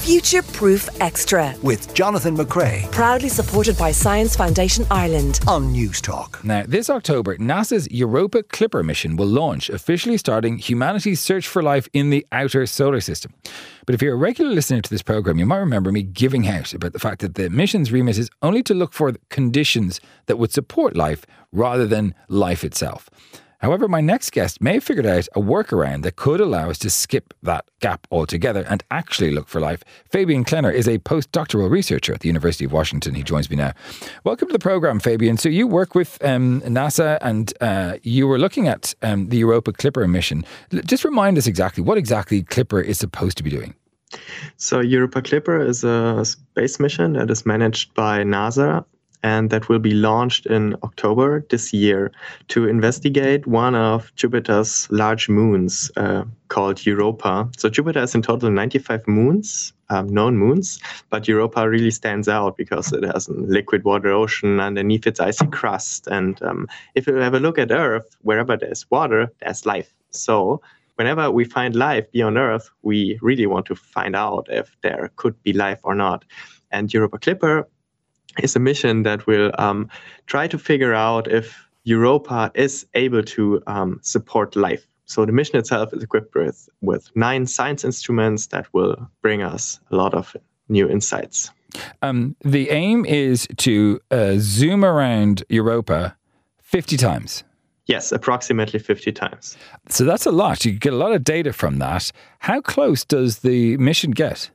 Future Proof Extra with Jonathan McRae. Proudly supported by Science Foundation Ireland On News Talk. Now, this October, NASA's Europa Clipper mission will launch, officially starting humanity's search for life in the outer solar system. But if you're a regular listener to this programme, you might remember me giving out about the fact that the mission's remit is only to look for conditions that would support life rather than life itself. However, my next guest may have figured out a workaround that could allow us to skip that gap altogether and actually look for life. Fabian Klenner is a postdoctoral researcher at the University of Washington. He joins me now. Welcome to the programme, Fabian. So you work with NASA and you were looking at the Europa Clipper mission. Just remind us what exactly Clipper is supposed to be doing. So Europa Clipper is a space mission that is managed by NASA, and that will be launched in October this year to investigate one of Jupiter's large moons called Europa. So Jupiter has in total 95 moons, known moons, but Europa really stands out because it has a liquid water ocean underneath its icy crust. And if you have a look at Earth, wherever there's water, there's life. So whenever we find life beyond Earth, we really want to find out if there could be life or not. And Europa Clipper is a mission that will try to figure out if Europa is able to support life. So the mission itself is equipped with 9 science instruments that will bring us a lot of new insights. The aim is to zoom around Europa 50 times. Yes, approximately 50 times. So that's a lot. You get a lot of data from that. How close does the mission get?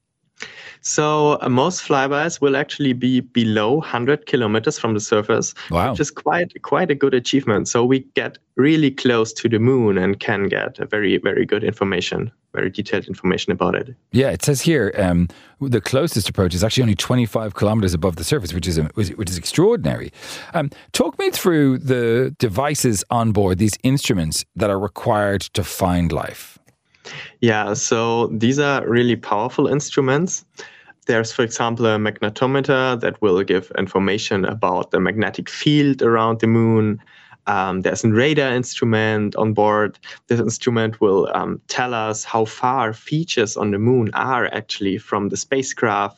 So most flybys will actually be below 100 kilometers from the surface, wow, which is quite a good achievement. So we get really close to the moon and can get a very, very good information, very detailed information about it. Yeah, it says here the closest approach is actually only 25 kilometers above the surface, which is extraordinary. Talk me through the devices on board, these instruments that are required to find life. Yeah, so these are really powerful instruments. There's, for example, a magnetometer that will give information about the magnetic field around the moon. There's a radar instrument on board. This instrument will tell us how far features on the moon are actually from the spacecraft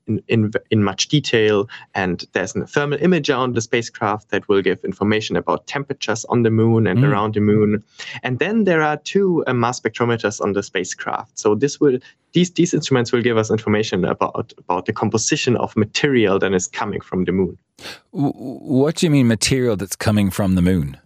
in much detail. And there's a thermal imager on the spacecraft that will give information about temperatures on the moon and around the moon. And then there are 2 mass spectrometers on the spacecraft. So these instruments will give us information about the composition of material that is coming from the moon. What do you mean material that's coming from the moon?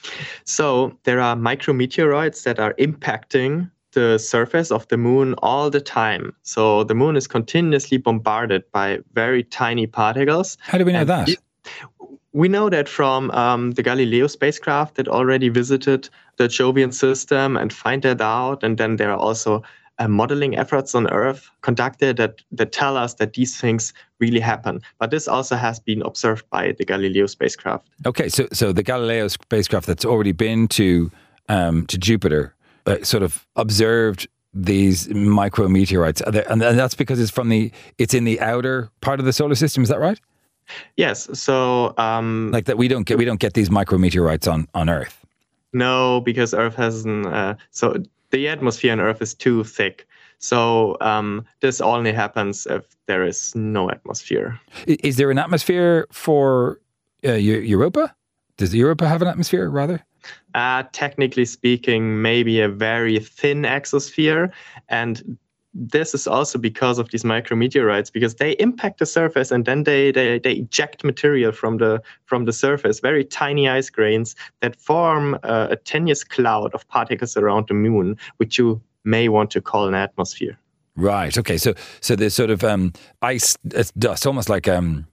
So there are micrometeoroids that are impacting the surface of the moon all the time. So the moon is continuously bombarded by very tiny particles. How do we know that? We know that from the Galileo spacecraft that already visited the Jovian system and find that out. And then there are also modeling efforts on Earth conducted that tell us that these things really happen. But this also has been observed by the Galileo spacecraft. Okay, so the Galileo spacecraft that's already been to Jupiter sort of observed these micrometeorites, and that's because it's in the outer part of the solar system. Is that right? Yes. So like that, we don't get these micrometeorites on Earth. No, because Earth hasn't. So the atmosphere on Earth is too thick. So this only happens if there is no atmosphere. Is there an atmosphere for Europa? Does Europa have an atmosphere, rather? Technically speaking, maybe a very thin exosphere. And this is also because of these micrometeorites, because they impact the surface and then they eject material from the surface, very tiny ice grains that form a tenuous cloud of particles around the moon, which you may want to call an atmosphere. Right. Okay. So there's sort of ice dust, almost like a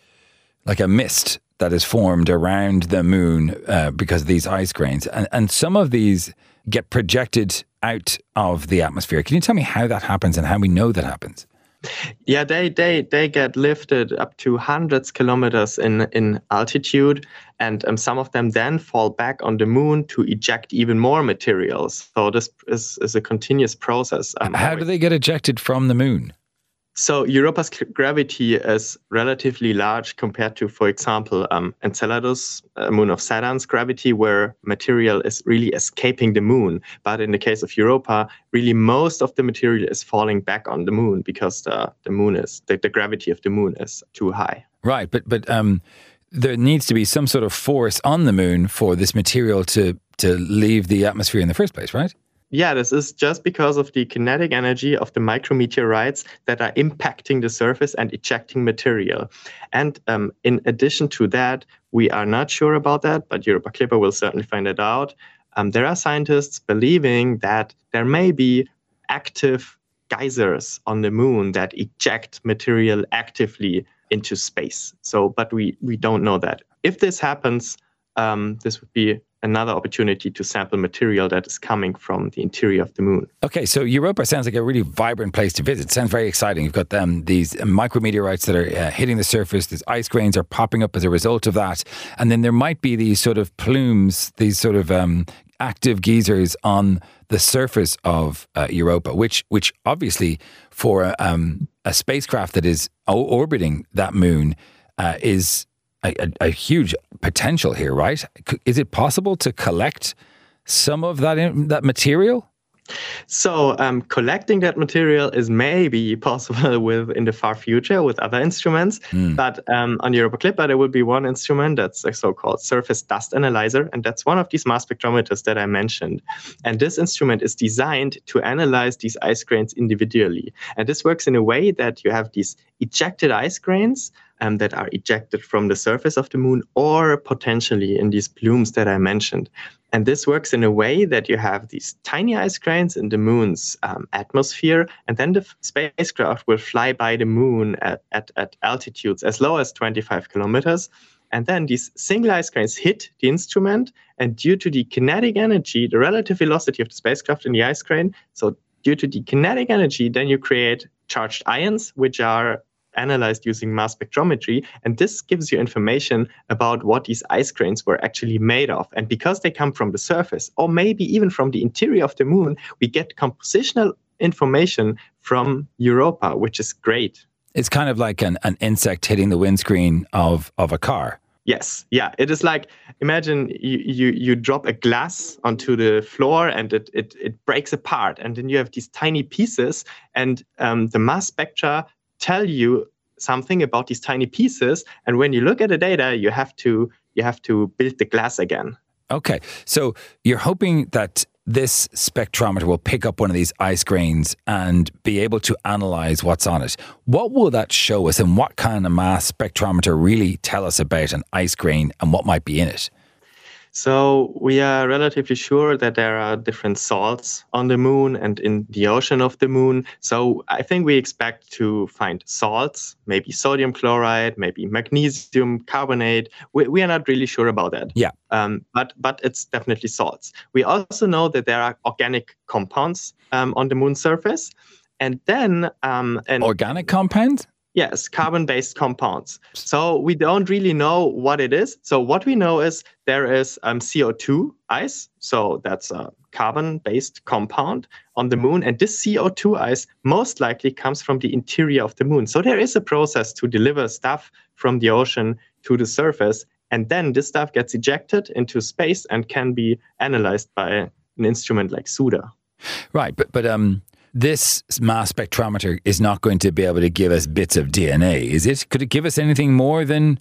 mist that is formed around the moon because of these ice grains. And some of these get projected out of the atmosphere. Can you tell me how that happens and how we know that happens? Yeah, they get lifted up to hundreds of kilometers in altitude, and some of them then fall back on the moon to eject even more materials. So this is a continuous process. How do they get ejected from the moon? So Europa's gravity is relatively large compared to, for example, Enceladus, moon of Saturn's gravity, where material is really escaping the moon. But in the case of Europa, really most of the material is falling back on the moon because the gravity of the moon is too high. Right, but there needs to be some sort of force on the moon for this material to leave the atmosphere in the first place, right? Yeah, this is just because of the kinetic energy of the micrometeorites that are impacting the surface and ejecting material. And in addition to that, we are not sure about that, but Europa Clipper will certainly find it out. There are scientists believing that there may be active geysers on the moon that eject material actively into space. But we don't know that. If this happens, this would be another opportunity to sample material that is coming from the interior of the moon. Okay, so Europa sounds like a really vibrant place to visit. Sounds very exciting. You've got these micrometeorites that are hitting the surface. These ice grains are popping up as a result of that. And then there might be these sort of plumes, these sort of active geysers on the surface of Europa, which obviously for a spacecraft that is orbiting that moon is a huge potential here, right? Is it possible to collect some of that material? So collecting that material is maybe possible in the far future with other instruments. But on Europa Clipper, there will be one instrument that's a so-called surface dust analyzer. And that's one of these mass spectrometers that I mentioned. And this instrument is designed to analyze these ice grains individually. And this works in a way that you have these ejected ice grains that are ejected from the surface of the moon or potentially in these plumes that I mentioned. And this works in a way that you have these tiny ice grains in the moon's atmosphere, and then the spacecraft will fly by the moon at altitudes as low as 25 kilometers. And then these single ice grains hit the instrument, and due to the kinetic energy, the relative velocity of the spacecraft in the ice grain, so due to the kinetic energy, then you create charged ions, which are analyzed using mass spectrometry, and this gives you information about what these ice grains were actually made of. And because they come from the surface, or maybe even from the interior of the moon, we get compositional information from Europa, which is great. It's kind of like an insect hitting the windscreen of a car. Yes, yeah. It is like, imagine you drop a glass onto the floor and it breaks apart, and then you have these tiny pieces, and the mass spectra tell you something about these tiny pieces, and when you look at the data, you have to build the glass again. Okay, so you're hoping that this spectrometer will pick up one of these ice grains and be able to analyze what's on it. What will that show us, and what can a mass spectrometer really tell us about an ice grain and what might be in it? So we are relatively sure that there are different salts on the moon and in the ocean of the moon. So I think we expect to find salts, maybe sodium chloride, maybe magnesium carbonate. We are not really sure about that. Yeah. But it's definitely salts. We also know that there are organic compounds on the moon's surface. And then... organic compounds? Yes, carbon-based compounds. So we don't really know what it is. So what we know is there is CO2 ice. So that's a carbon-based compound on the moon. And this CO2 ice most likely comes from the interior of the moon. So there is a process to deliver stuff from the ocean to the surface. And then this stuff gets ejected into space and can be analyzed by an instrument like SUDA. Right, but this mass spectrometer is not going to be able to give us bits of DNA, is it? Could it give us anything more than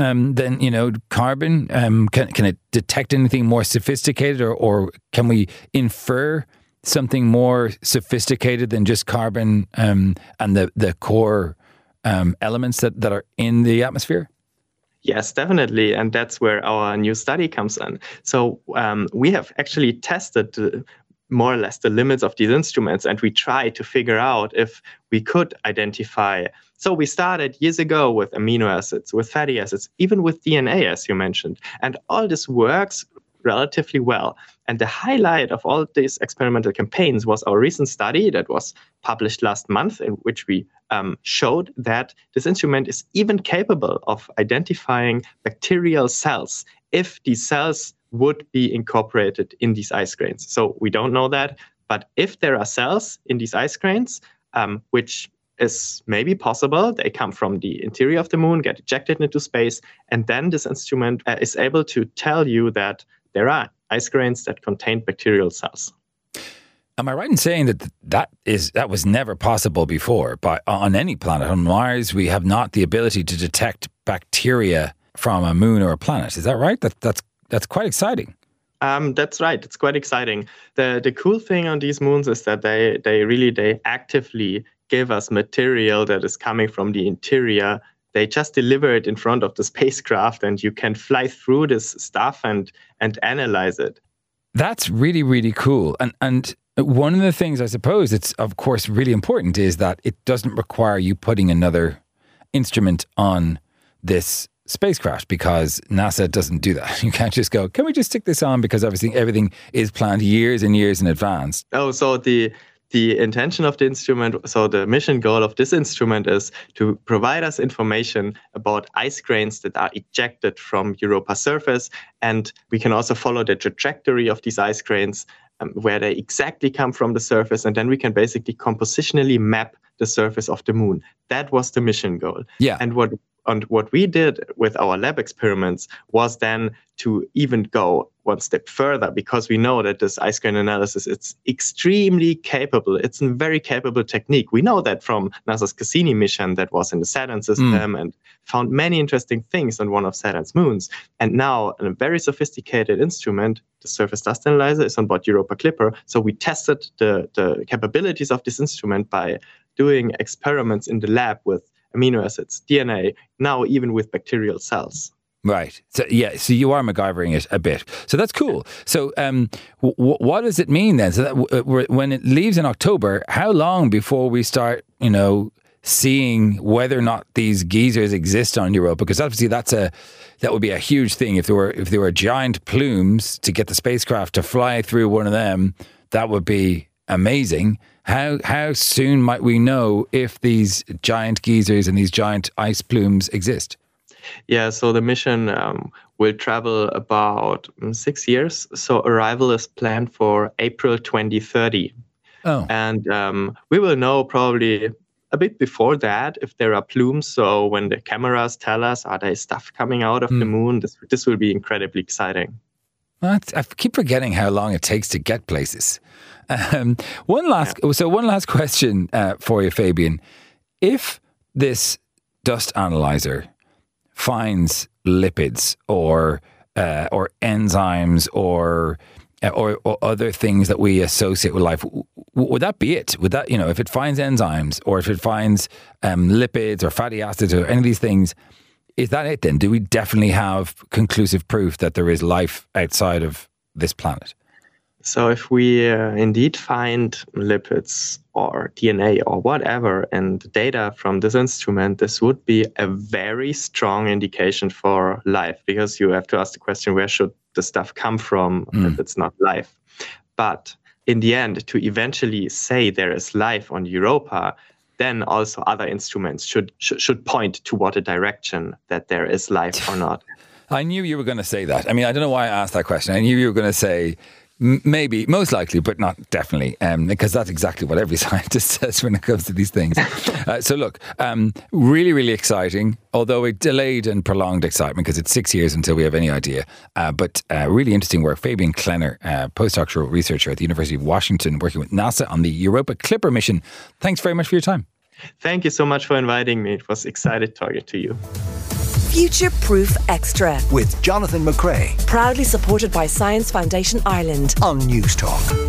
carbon? Can it detect anything more sophisticated, or can we infer something more sophisticated than just carbon and the core elements that are in the atmosphere? Yes, definitely. And that's where our new study comes in. So we have actually tested more or less the limits of these instruments, and we try to figure out if we could identify. So we started years ago with amino acids, with fatty acids, even with DNA, as you mentioned. And all this works relatively well. And the highlight of all these experimental campaigns was our recent study that was published last month, in which we showed that this instrument is even capable of identifying bacterial cells if these cells would be incorporated in these ice grains. So we don't know that, but if there are cells in these ice grains, which is maybe possible. They come from the interior of the moon, get ejected into space, and then this instrument is able to tell you that there are ice grains that contain bacterial cells. Am I right in saying that was never possible before on any planet? On Mars, we have not the ability to detect bacteria from a moon or a planet. Is that right? That's quite exciting. That's right. It's quite exciting. The cool thing on these moons is that they actively give us material that is coming from the interior. They just deliver it in front of the spacecraft, and you can fly through this stuff and analyze it. That's really, really cool. And one of the things I suppose it's, of course, really important is that it doesn't require you putting another instrument on this spacecraft, because NASA doesn't do that. You can't just go, can we just stick this on? Because obviously everything is planned years and years in advance. Oh, so the intention of the instrument, so the mission goal of this instrument is to provide us information about ice grains that are ejected from Europa's surface. And we can also follow the trajectory of these ice grains, where they exactly come from the surface. And then we can basically compositionally map the surface of the moon. That was the mission goal. Yeah. And what we did with our lab experiments was then to even go one step further, because we know that this ice grain analysis, it's extremely capable. It's a very capable technique. We know that from NASA's Cassini mission that was in the Saturn system and found many interesting things on one of Saturn's moons. And now a very sophisticated instrument, the Surface Dust Analyzer, is on board Europa Clipper. So we tested the capabilities of this instrument by doing experiments in the lab with amino acids, DNA, now even with bacterial cells. Right. So you are MacGyvering it a bit. So that's cool. So what does it mean then? So that when it leaves in October, how long before we start, seeing whether or not these geysers exist on Europa? Because obviously that would be a huge thing. If there were giant plumes to get the spacecraft to fly through one of them, that would be amazing. How soon might we know if these giant geysers and these giant ice plumes exist? Yeah, so the mission will travel about 6 years. So arrival is planned for April 2030. Oh. And we will know probably a bit before that if there are plumes. So when the cameras tell us, are there stuff coming out of the moon? This will be incredibly exciting. I keep forgetting how long it takes to get places. One last question for you, Fabian. If this dust analyzer finds lipids or enzymes or other things that we associate with life, would that be it? Would that, if it finds enzymes or if it finds lipids or fatty acids or any of these things, is that it then? Do we definitely have conclusive proof that there is life outside of this planet? So if we indeed find lipids or DNA or whatever and data from this instrument, this would be a very strong indication for life, because you have to ask the question, where should the stuff come from if it's not life? But in the end, to eventually say there is life on Europa, then also other instruments should point toward a direction that there is life or not. I knew you were going to say that. I mean, I don't know why I asked that question. I knew you were going to say maybe, most likely, but not definitely, because that's exactly what every scientist says when it comes to these things. So look, really, really exciting, although a delayed and prolonged excitement, because it's 6 years until we have any idea. But really interesting work. Fabian Klenner, postdoctoral researcher at the University of Washington, working with NASA on the Europa Clipper mission. Thanks very much for your time. Thank you so much for inviting me. It was excited talking to you. Future Proof Extra with Jonathan McCrea proudly supported by Science Foundation Ireland on News Talk.